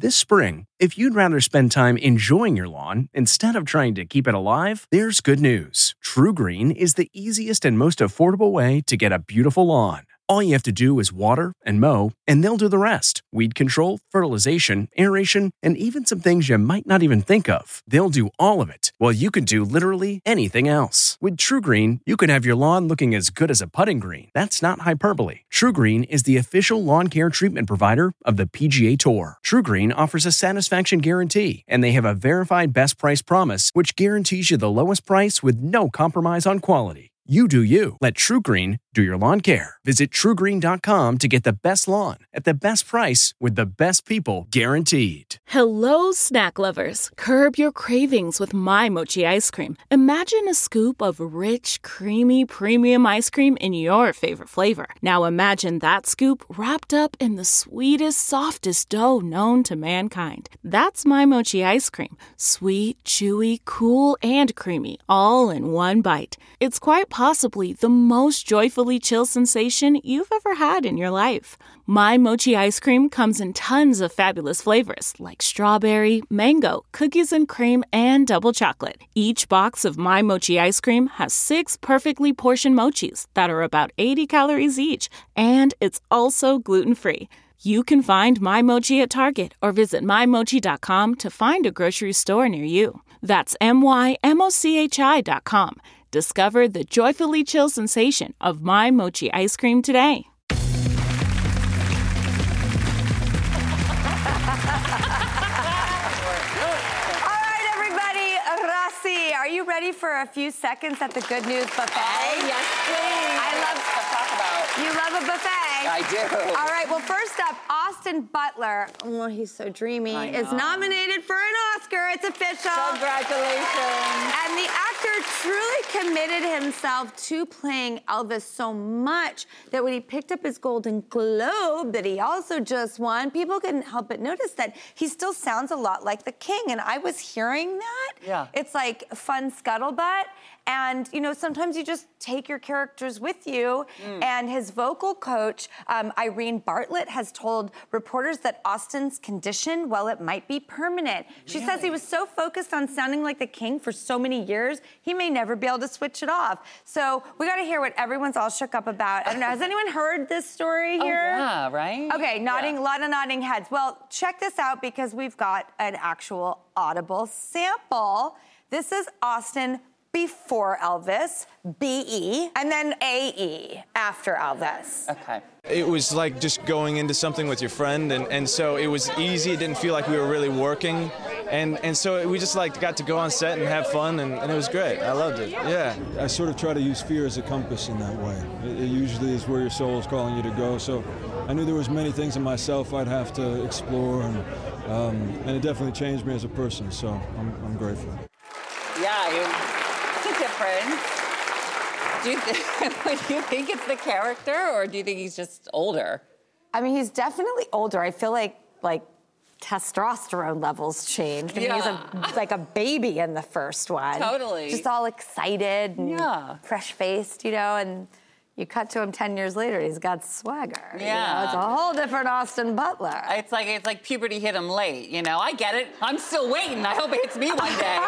This spring, if you'd rather spend time enjoying your lawn instead of trying to keep it alive, there's good news. TruGreen is the easiest and most affordable way to get a beautiful lawn. All you have to do is water and mow, and they'll do the rest. Weed control, fertilization, aeration, and even some things you might not even think of. They'll do all of it, while you can do literally anything else. With TruGreen, you can have your lawn looking as good as a putting green. That's not hyperbole. TruGreen is the official lawn care treatment provider of the PGA Tour. TruGreen offers a satisfaction guarantee, and they have a verified best price promise, which guarantees you the lowest price with no compromise on quality. You do you. Let TruGreen do your lawn care. Visit TruGreen.com to get the best lawn at the best price with the best people guaranteed. Hello, snack lovers. Curb your cravings with My Mochi ice cream. Imagine a scoop of rich, creamy, premium ice cream in your favorite flavor. Now imagine that scoop wrapped up in the sweetest, softest dough known to mankind. That's My Mochi ice cream. Sweet, chewy, cool, and creamy, all in one bite. It's quite possibly the most joyfully chill sensation you've ever had in your life. My Mochi ice cream comes in tons of fabulous flavors like strawberry, mango, cookies and cream, and double chocolate. Each box of My Mochi ice cream has 6 perfectly portioned mochis that are about 80 calories each, and it's also gluten-free. You can find My Mochi at Target or visit mymochi.com to find a grocery store near you. That's mymochi.com. Discover the joyfully chill sensation of My Mochi ice cream today. Are you ready for a few seconds at the Good News Buffet? Oh, yes, please. I love to talk about. You love a buffet. I do. All right, well, first up, Austin Butler, oh, he's so dreamy, is nominated for an Oscar. It's official. Congratulations. And the actor truly committed himself to playing Elvis so much that when he picked up his Golden Globe that he also just won, people couldn't help but notice that he still sounds a lot like the King. And I was hearing that. Yeah. It's like fun scuttlebutt. And, you know, sometimes you just take your characters with you. And his vocal coach, Irene Bartlett, has told reporters that Austin's condition, well, it might be permanent. She says he was so focused on sounding like the King for so many years, he may never be able to switch it off. So we got to hear what everyone's all shook up about. I don't know, has anyone heard this story here? Oh, yeah, right? Okay, a lot of nodding heads. Well, check this out because we've got an actual audible sample. This is Austin before Elvis, B-E, and then A-E after Elvis. Okay. It was like just going into something with your friend, and so it was easy. It didn't feel like we were really working, and so we just like got to go on set and have fun, and it was great. I loved it. Yeah. I sort of try to use fear as a compass in that way. It usually is where your soul is calling you to go. So I knew there was many things in myself I'd have to explore, and it definitely changed me as a person. So I'm grateful. Yeah. It's a difference. Do you think it's the character, or do you think he's just older? I mean, he's definitely older. I feel like testosterone levels changed. I mean, he's like a baby in the first one. Totally. Just all excited and fresh-faced, you know, and you cut to him 10 years later, he's got swagger. Yeah. You know, it's a whole different Austin Butler. It's like puberty hit him late, you know? I get it. I'm still waiting. I hope it hits me one day.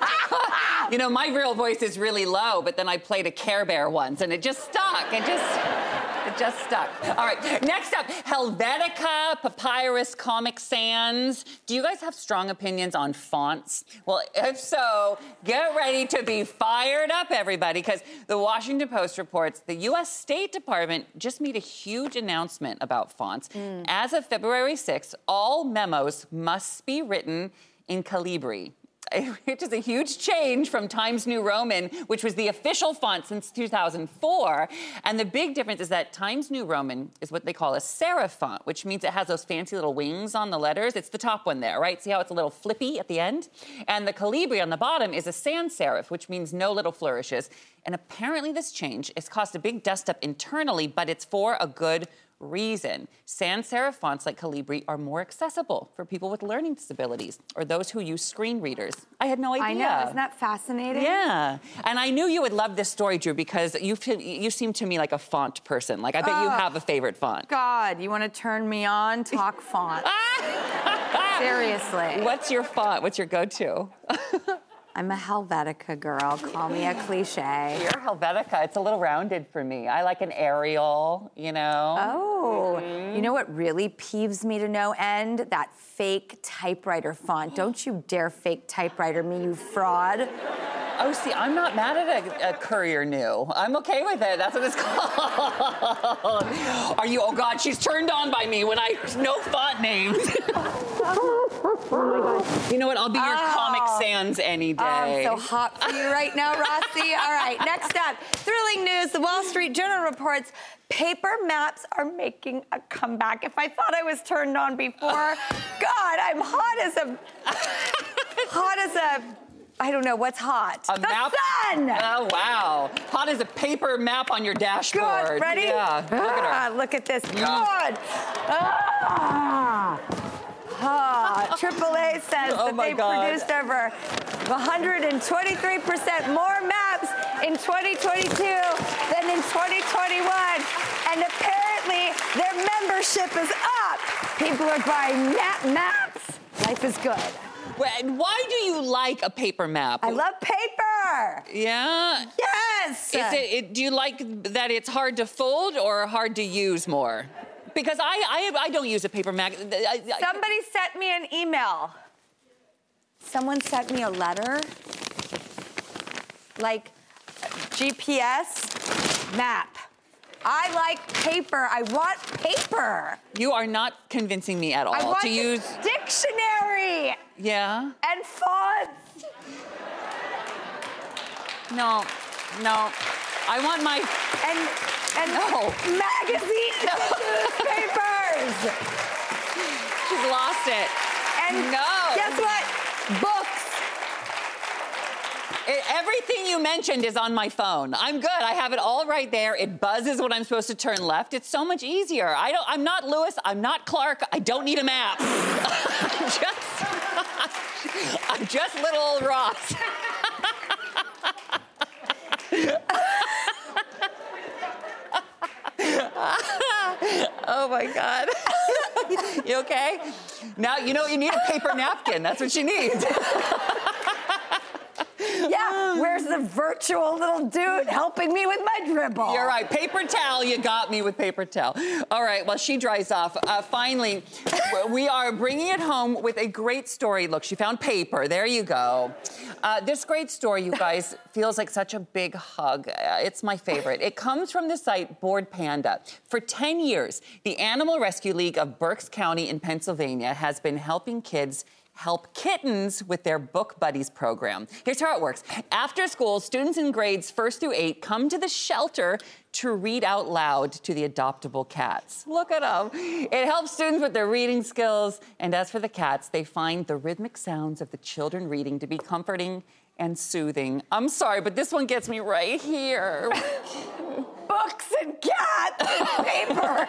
You know, my real voice is really low, but then I played a Care Bear once, and it just stuck. It just stuck. All right, next up, Helvetica, Papyrus, Comic Sans. Do you guys have strong opinions on fonts? Well, if so, get ready to be fired up, everybody, because the Washington Post reports the U.S. State Department just made a huge announcement about fonts. As of February 6th, all memos must be written in Calibri, which is a huge change from Times New Roman, which was the official font since 2004. And the big difference is that Times New Roman is what they call a serif font, which means it has those fancy little wings on the letters. It's the top one there, right? See how it's a little flippy at the end? And the Calibri on the bottom is a sans serif, which means no little flourishes. And apparently this change has caused a big dust-up internally, but it's for a good reason. Sans serif fonts like Calibri are more accessible for people with learning disabilities or those who use screen readers. I had no idea. I know, isn't that fascinating? Yeah, and I knew you would love this story, Drew, because you seem to me like a font person. Like, I bet you have a favorite font. God, you want to turn me on? Talk font. Seriously. What's your font? What's your go-to? I'm a Helvetica girl. Call me a cliche. You're Helvetica. It's a little rounded for me. I like an Arial, you know? Oh, you know what really peeves me to no end? That fake typewriter font. Don't you dare fake typewriter me, you fraud. Oh, see, I'm not mad at a Courier New. I'm okay with it. That's what it's called. Are you? Oh, God, she's turned on by me when I no font names. Oh, my God. You know what? I'll be your Comic Sans any day. I'm so hot for you right now, Rossi. All right, next up, thrilling news. The Wall Street Journal reports paper maps are making a comeback. If I thought I was turned on before, God, I'm hot as a, I don't know, what's hot? The map? Sun! Oh, wow. Hot as a paper map on your dashboard. Good, ready? Yeah, look at her. Look at this. Good. AAA says that they produced over 123% more maps in 2022 than in 2021. And apparently, their membership is up. People are buying maps. Life is good. Why do you like a paper map? I love paper. Yeah? Yes. Do you like that it's hard to fold or hard to use more? Because I don't use a paper map. Somebody sent me an email. Someone sent me a letter. Like GPS map. I like paper. I want paper. You are not convincing me at all I want to use dictionary. Yeah. And fonts. No. I want my and magazines and newspapers. She's lost it. And guess what? Books. Everything you mentioned is on my phone. I'm good. I have it all right there. It buzzes when I'm supposed to turn left. It's so much easier. I'm not Lewis. I'm not Clark. I don't need a map. I'm just little old Ross. Oh my God. You okay? Now you know you need a paper napkin. That's what you need. Yeah, where's the virtual little dude helping me with my dribble? You're right. Paper towel, you got me with paper towel. All right, well, she dries off. Finally, we are bringing it home with a great story. Look, she found paper. There you go. This great story, you guys, feels like such a big hug. It's my favorite. It comes from the site Bored Panda. For 10 years, the Animal Rescue League of Berks County in Pennsylvania has been helping kids help kittens with their Book Buddies program. Here's how it works. After school, students in grades 1st through 8 come to the shelter to read out loud to the adoptable cats. Look at them. It helps students with their reading skills. And as for the cats, they find the rhythmic sounds of the children reading to be comforting and soothing. I'm sorry, but this one gets me right here. Books and cats and paper.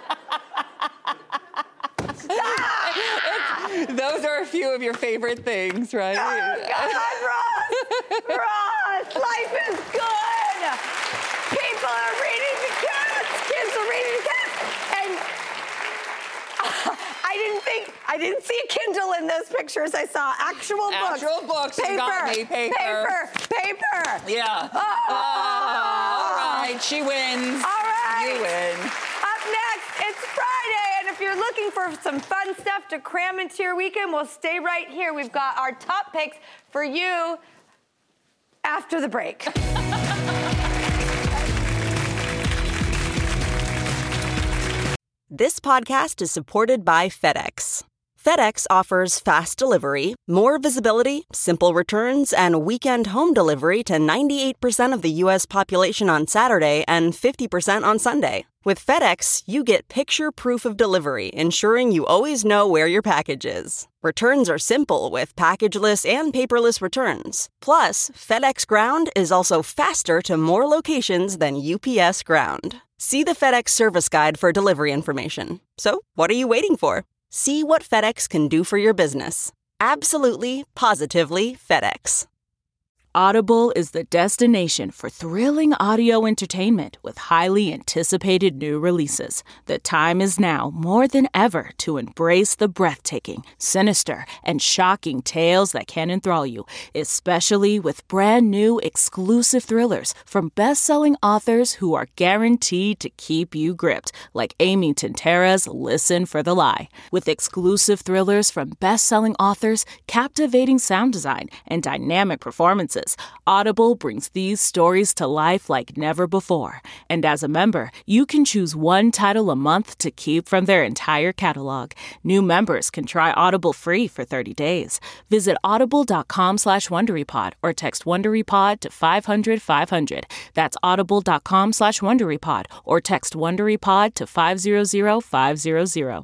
Those are a few of your favorite things, right? Oh, God, Ross! Ross, life is good! People are reading to cats! Kids are reading to cats! And I didn't see a Kindle in those pictures. I saw actual books. Actual books. Paper. You got me. Paper. Yeah. All right. She wins. All right. You win. Up next, it's Friday, and if you're looking for some fun stuff to cram into your weekend, well, stay right here. We've got our top picks for you after the break. This podcast is supported by FedEx. FedEx offers fast delivery, more visibility, simple returns, and weekend home delivery to 98% of the U.S. population on Saturday and 50% on Sunday. With FedEx, you get picture proof of delivery, ensuring you always know where your package is. Returns are simple with packageless and paperless returns. Plus, FedEx Ground is also faster to more locations than UPS Ground. See the FedEx service guide for delivery information. So, what are you waiting for? See what FedEx can do for your business. Absolutely, positively FedEx. Audible is the destination for thrilling audio entertainment with highly anticipated new releases. The time is now more than ever to embrace the breathtaking, sinister, and shocking tales that can enthrall you, especially with brand new exclusive thrillers from best-selling authors who are guaranteed to keep you gripped, like Amy Tintera's Listen for the Lie. With exclusive thrillers from best-selling authors, captivating sound design, and dynamic performances, Audible brings these stories to life like never before. And as a member, you can choose one title a month to keep from their entire catalog. New members can try Audible free for 30 days. Visit audible.com/WonderyPod or text WonderyPod to 500-500. That's audible.com/WonderyPod or text WonderyPod to 500-500.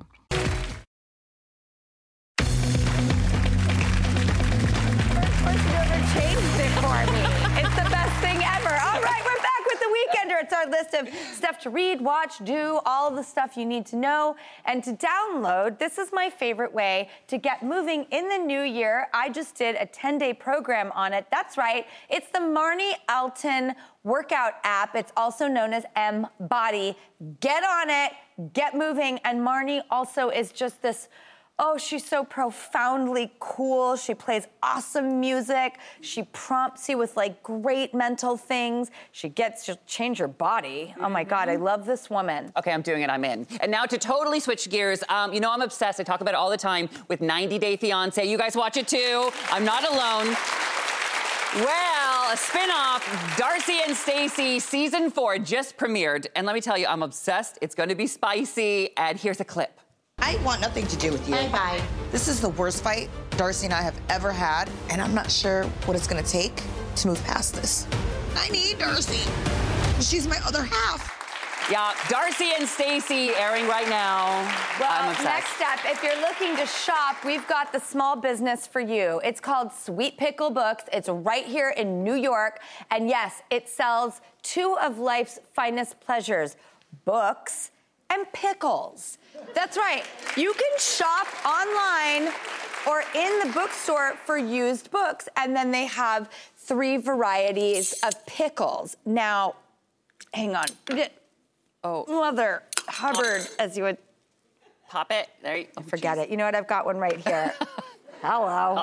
It's our list of stuff to read, watch, do, all of the stuff you need to know and to download. This is my favorite way to get moving in the new year. I just did a 10-day program on it. That's right. It's the Marni Alton workout app. It's also known as M-Body. Get on it, get moving. And Marni also is just this... Oh, she's so profoundly cool. She plays awesome music. She prompts you with like great mental things. She'll change your body. Oh my God, I love this woman. Okay, I'm doing it, I'm in. And now to totally switch gears, I'm obsessed. I talk about it all the time with 90 Day Fiancé. You guys watch it too. I'm not alone. Well, a spin-off, Darcy and Stacey season 4 just premiered. And let me tell you, I'm obsessed. It's gonna be spicy. And here's a clip. I want nothing to do with you. Bye-bye. This is the worst fight Darcy and I have ever had, and I'm not sure what it's gonna take to move past this. I need Darcy. She's my other half. Yeah, Darcy and Stacey airing right now. I'm obsessed. Next up, if you're looking to shop, we've got the small business for you. It's called Sweet Pickle Books. It's right here in New York. And yes, it sells 2 of life's finest pleasures, books and pickles. That's right. You can shop online or in the bookstore for used books, and then they have 3 varieties of pickles. Now, hang on. Oh, Mother Hubbard, as you would... Pop it. There you go. Forget it. You know what? I've got one right here. Hello.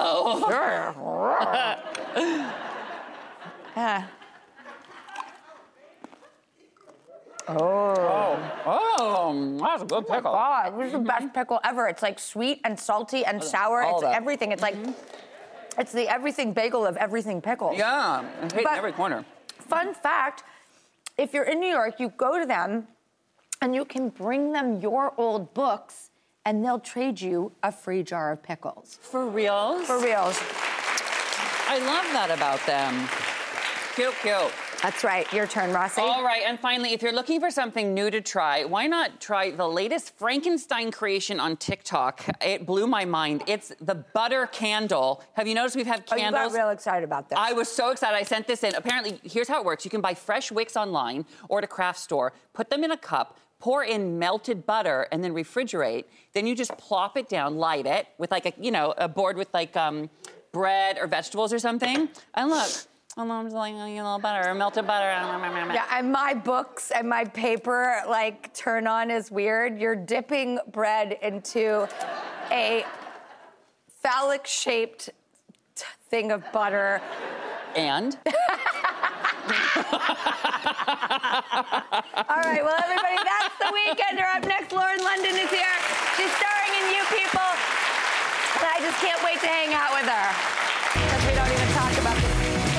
That's a good pickle. God, this is the best pickle ever. It's like sweet and salty and sour. It's everything. It's like, it's the everything bagel of everything pickles. Yeah, and hit in every corner. Fun fact, if you're in New York, you go to them and you can bring them your old books and they'll trade you a free jar of pickles. For reals? For reals. I love that about them. Cute, cute. That's right. Your turn, Rossi. All right, and finally, if you're looking for something new to try, why not try the latest Frankenstein creation on TikTok? It blew my mind. It's the butter candle. Have you noticed we've had candles? Oh, you got real excited about this. I was so excited. I sent this in. Apparently, here's how it works. You can buy fresh wicks online or at a craft store, put them in a cup, pour in melted butter, and then refrigerate. Then you just plop it down, light it with like a board with like bread or vegetables or something. And look. I'm just like, a little butter, melted butter. Yeah, and my books and my paper, like, turn on is weird. You're dipping bread into a phallic-shaped thing of butter. And? All right, well, everybody, that's The Weekender. Up next, Lauren London is here. She's starring in You People. And I just can't wait to hang out with her. Because we don't even talk about this.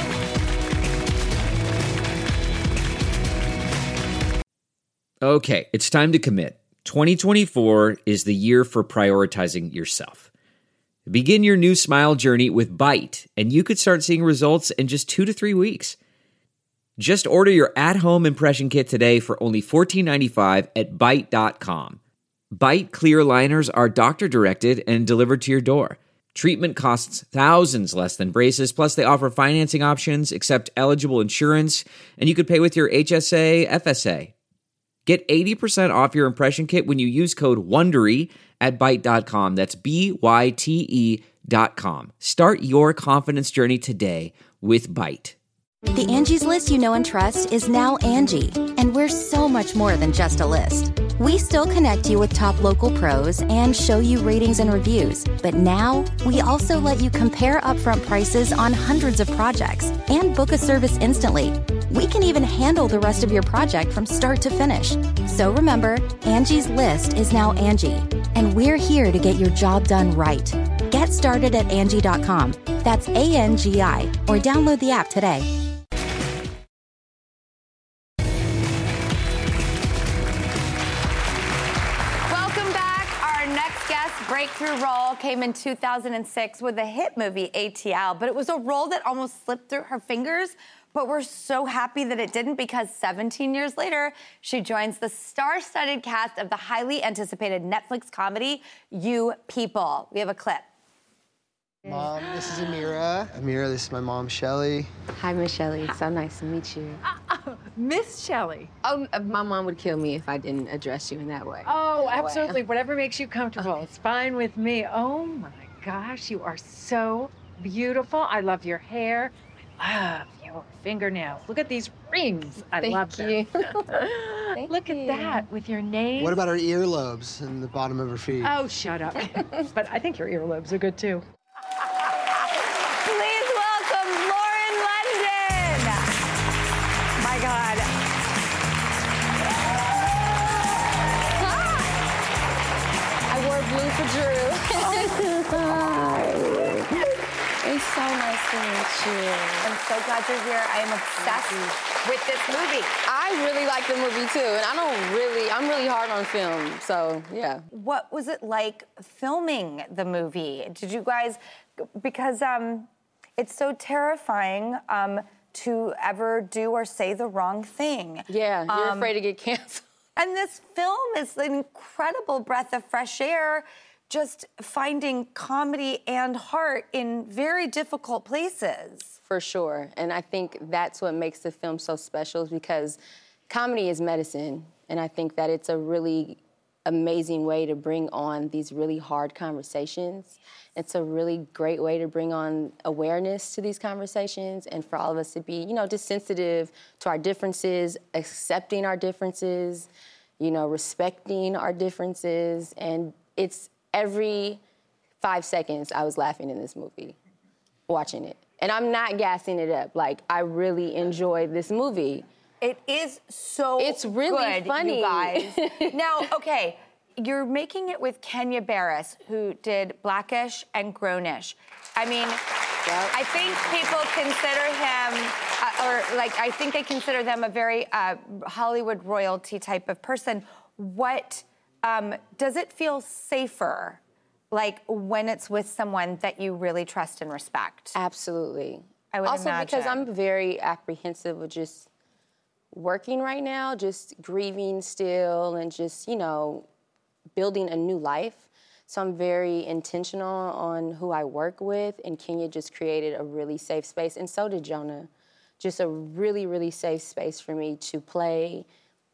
Okay, it's time to commit. 2024 is the year for prioritizing yourself. Begin your new smile journey with Byte, and you could start seeing results in just 2 to 3 weeks. Just order your at-home impression kit today for only $14.95 at Byte.com. Byte clear liners are doctor-directed and delivered to your door. Treatment costs thousands less than braces, plus they offer financing options, accept eligible insurance, and you could pay with your HSA, FSA. Get 80% off your impression kit when you use code WONDERY at Byte.com. That's BYTE.com. Angie.com. Start your confidence journey today with Byte. The Angie's List you know and trust is now Angie, and we're so much more than just a list. We still connect you with top local pros and show you ratings and reviews, but now we also let you compare upfront prices on hundreds of projects and book a service instantly. We can even handle the rest of your project from start to finish. So remember, Angie's List is now Angie, and we're here to get your job done right. Get started at Angie.com. That's ANGI, or download the app today. Welcome back. Our next guest breakthrough role came in 2006 with the hit movie ATL, but it was a role that almost slipped through her fingers. But we're so happy that it didn't, because 17 years later, she joins the star-studded cast of the highly anticipated Netflix comedy, You People. We have a clip. Mom, this is Amira. Amira, this is my mom, Shelly. Hi, Miss Shelly. It's so nice to meet you. Miss Shelly. Oh, my mom would kill me if I didn't address you in that way. Oh, absolutely. Whatever makes you comfortable. It's fine with me. Oh, my gosh. You are so beautiful. I love your hair. I love your fingernails. Look at these rings. I love them. Look at that with your name. What about her earlobes and the bottom of her feet? Oh, shut up. But I think your earlobes are good, too. Please welcome Lauren London. My God. I wore blue for Drew. It's so nice to meet you. I'm so glad you're here. I am obsessed with this movie. I really like the movie too, and I'm really hard on film, so yeah. What was it like filming the movie? Did you guys, because it's so terrifying to ever do or say the wrong thing. Yeah, you're afraid to get canceled. And this film is an incredible breath of fresh air, just finding comedy and heart in very difficult places. For sure, and I think that's what makes the film so special, is because comedy is medicine, and I think that it's a really amazing way to bring on these really hard conversations. It's a really great way to bring on awareness to these conversations, and for all of us to be, just sensitive to our differences, accepting our differences, respecting our differences. And it's every 5 seconds I was laughing in this movie, watching it. And I'm not gassing it up. Like, I really enjoyed this movie. It is so It's really good, funny. you guys. Now, okay, you're making it with Kenya Barris, who did Blackish and Grownish. I mean, I think people consider him, I think they consider them a very Hollywood royalty type of person. What, does it feel safer, like, when it's with someone that you really trust and respect? Absolutely. I would also, imagine. because I'm very apprehensive of just working right now, just grieving still, and just, building a new life. So I'm very intentional on who I work with, and Kenya just created a really safe space, and so did Jonah. Just a really, really safe space for me to play,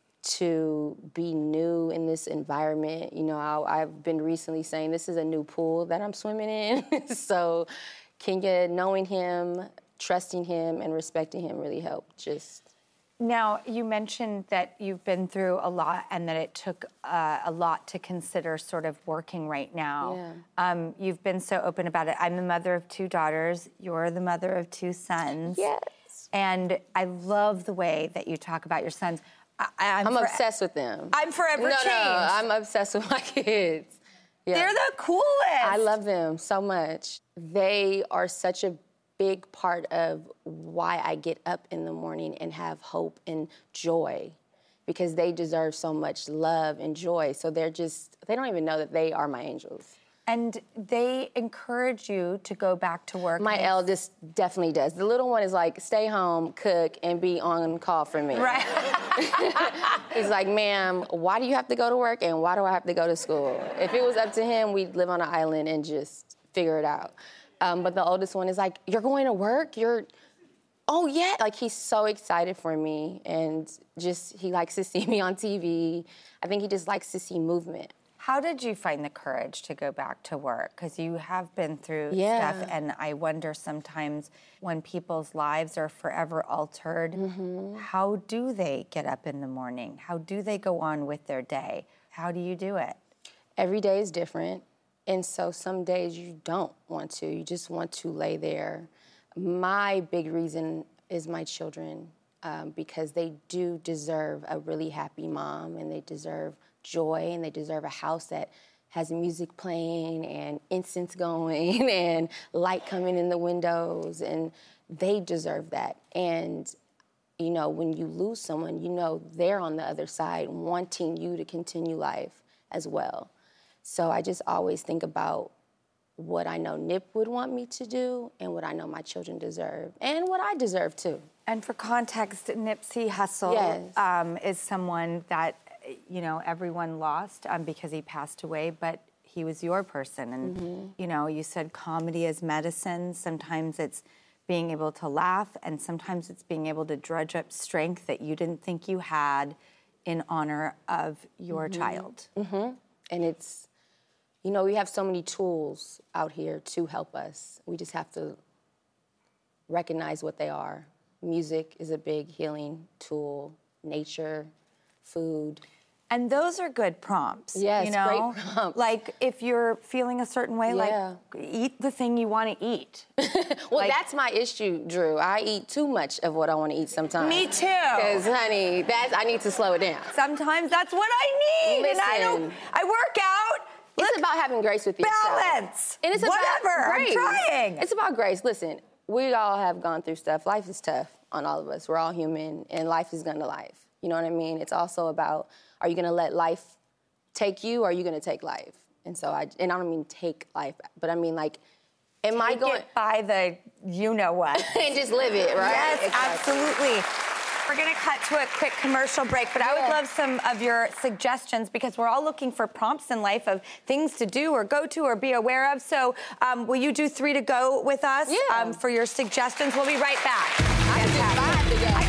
to be new in this environment. I've been recently saying this is a new pool that I'm swimming in. So Kenya, knowing him, trusting him, and respecting him really helped. Now, you mentioned that you've been through a lot and that it took a lot to consider sort of working right now. Yeah. You've been so open about it. I'm the mother of 2 daughters. You're the mother of 2 sons. Yes. And I love the way that you talk about your sons. I'm obsessed with them. I'm forever changed. No, I'm obsessed with my kids. Yeah. They're the coolest. I love them so much. They are such a big part of why I get up in the morning and have hope and joy, because they deserve so much love and joy. So they don't even know that they are my angels. And they encourage you to go back to work. My eldest definitely does. The little one is like, stay home, cook, and be on call for me. Right. He's like, ma'am, why do you have to go to work and why do I have to go to school? If it was up to him, we'd live on an island and just figure it out. But the oldest one is like, you're going to work? Oh yeah. Like, he's so excited for me, and he likes to see me on TV. I think he just likes to see movement. How did you find the courage to go back to work? Because you have been through Yeah. stuff, and I wonder sometimes when people's lives are forever altered, how do they get up in the morning? How do they go on with their day? How do you do it? Every day is different. And so some days you don't want to. You just want to lay there. My big reason is my children, because they do deserve a really happy mom, and they deserve joy, and they deserve a house that has music playing and incense going and light coming in the windows, and they deserve that. And, you know, when you lose someone, you know they're on the other side wanting you to continue life as well. So I just always think about what I know Nip would want me to do and what I know my children deserve and what I deserve too. And for context, Nipsey Hussle is someone that, you know, everyone lost because he passed away, but he was your person. And, you know, you said comedy is medicine. Sometimes it's being able to laugh, and sometimes it's being able to drudge up strength that you didn't think you had in honor of your child. And it's, you know, we have so many tools out here to help us. We just have to recognize what they are. Music is a big healing tool, nature, food. And those are good prompts. Yes, you know? great prompts. Like if you're feeling a certain way, like eat the thing you want to eat. Well, that's my issue, Drew. I eat too much of what I want to eat sometimes. Me too. Because, honey, I need to slow it down. Sometimes that's what I need. Listen, And I work out. It's about having grace with yourself. Balance. And it's whatever. About grace. I'm trying. It's about grace. Listen, we all have gone through stuff. Life is tough on all of us. We're all human, and life is gonna life. You know what I mean? It's also about, are you gonna let life take you, or are you gonna take life? And so I don't mean take life, but I mean like, am I going it by the you know what and just live it, right? Yes, Exactly. absolutely. We're gonna cut to a quick commercial break, but I would love some of your suggestions because we're all looking for prompts in life of things to do or go to or be aware of. So will you do 3 to go with us for your suggestions? We'll be right back. I can do 5 to go.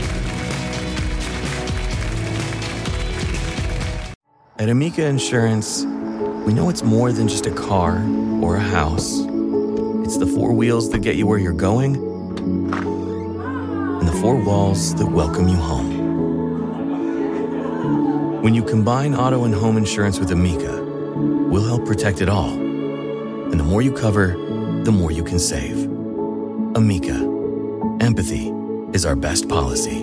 At Amica Insurance, we know it's more than just a car or a house. It's the 4 wheels that get you where you're going and the 4 walls that welcome you home. When you combine auto and home insurance with Amica, we'll help protect it all. And the more you cover, the more you can save. Amica. Empathy is our best policy.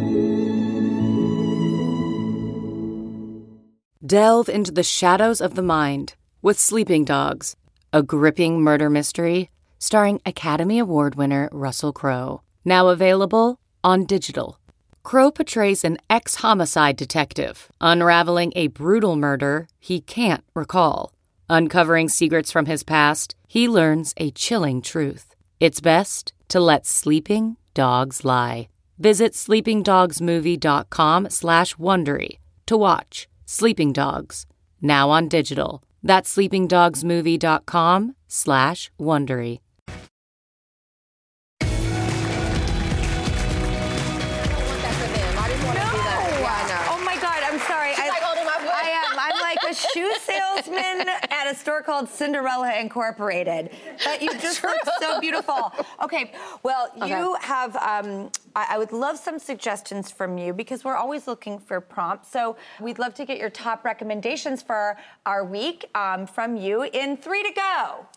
Delve into the shadows of the mind with Sleeping Dogs, a gripping murder mystery starring Academy Award winner Russell Crowe. Now available on digital. Crowe portrays an ex-homicide detective unraveling a brutal murder he can't recall. Uncovering secrets from his past, he learns a chilling truth. It's best to let sleeping dogs lie. Visit sleepingdogsmovie.com/Wondery to watch Sleeping Dogs, now on digital. That's sleepingdogsmovie.com/Wondery. Oh my God, I'm sorry. She's like holding my foot. I am. I'm like a shoe salesman at a store called Cinderella Incorporated. But you just look so beautiful. Okay, well, you have, I would love some suggestions from you because we're always looking for prompts. So we'd love to get your top recommendations for our week from you in 3 to go.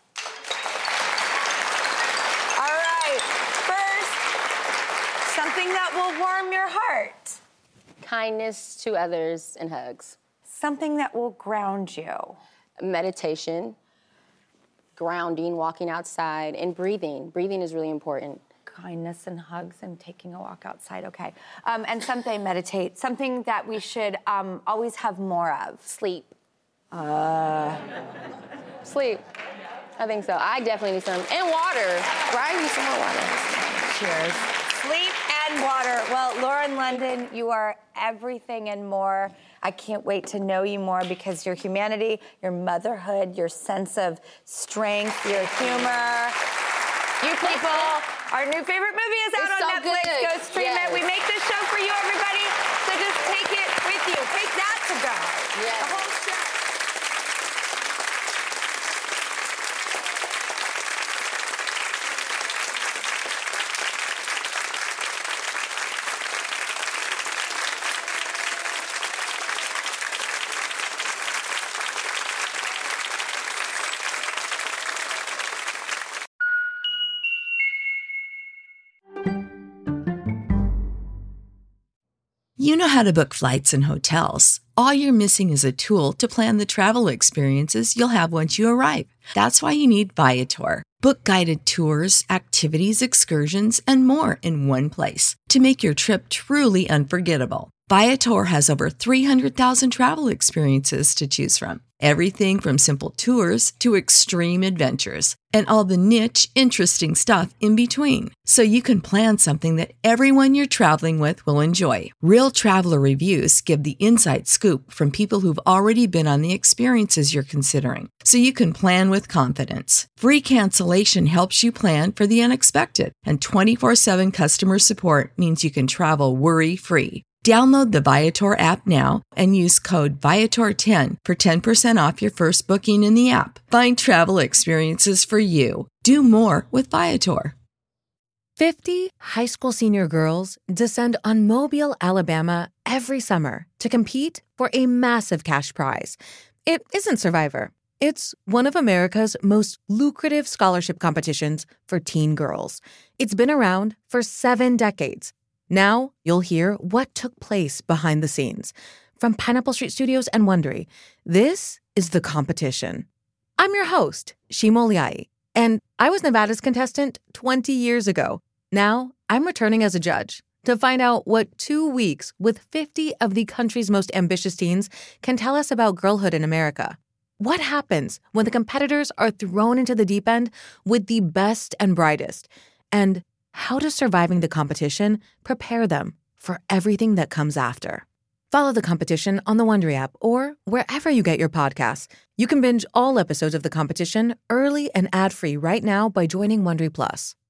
All right, first, something that will warm your heart. Kindness to others and hugs. Something that will ground you. Meditation, grounding, walking outside, and breathing. Breathing is really important. Kindness and hugs and taking a walk outside, okay. And something, meditate. Something that we should always have more of. Sleep. Sleep. I think so. I definitely need some. And water. Right? I need some more water. Cheers. Sleep and water. Well, Lauren London, you are everything and more. I can't wait to know you more because your humanity, your motherhood, your sense of strength, your humor. You people, our new favorite movie is out on Netflix. Good. Go stream it. We make this show for you, everybody. So just take it with you. Take that to go. Yes. The whole show. You know how to book flights and hotels. All you're missing is a tool to plan the travel experiences you'll have once you arrive. That's why you need Viator. Book guided tours, activities, excursions, and more in one place to make your trip truly unforgettable. Viator has over 300,000 travel experiences to choose from. Everything from simple tours to extreme adventures and all the niche, interesting stuff in between. So you can plan something that everyone you're traveling with will enjoy. Real traveler reviews give the inside scoop from people who've already been on the experiences you're considering. So you can plan with confidence. Free cancellation helps you plan for the unexpected. And 24/7 customer support means you can travel worry-free. Download the Viator app now and use code Viator10 for 10% off your first booking in the app. Find travel experiences for you. Do more with Viator. 50 high school senior girls descend on Mobile, Alabama every summer to compete for a massive cash prize. It isn't Survivor. It's one of America's most lucrative scholarship competitions for teen girls. It's been around for 7 decades. Now you'll hear what took place behind the scenes. From Pineapple Street Studios and Wondery, this is The Competition. I'm your host, Shima Oliai, and I was Nevada's contestant 20 years ago. Now I'm returning as a judge to find out what 2 weeks with 50 of the country's most ambitious teens can tell us about girlhood in America. What happens when the competitors are thrown into the deep end with the best and brightest? And how does surviving the competition prepare them for everything that comes after? Follow The Competition on the Wondery app or wherever you get your podcasts. You can binge all episodes of The Competition early and ad-free right now by joining Wondery Plus.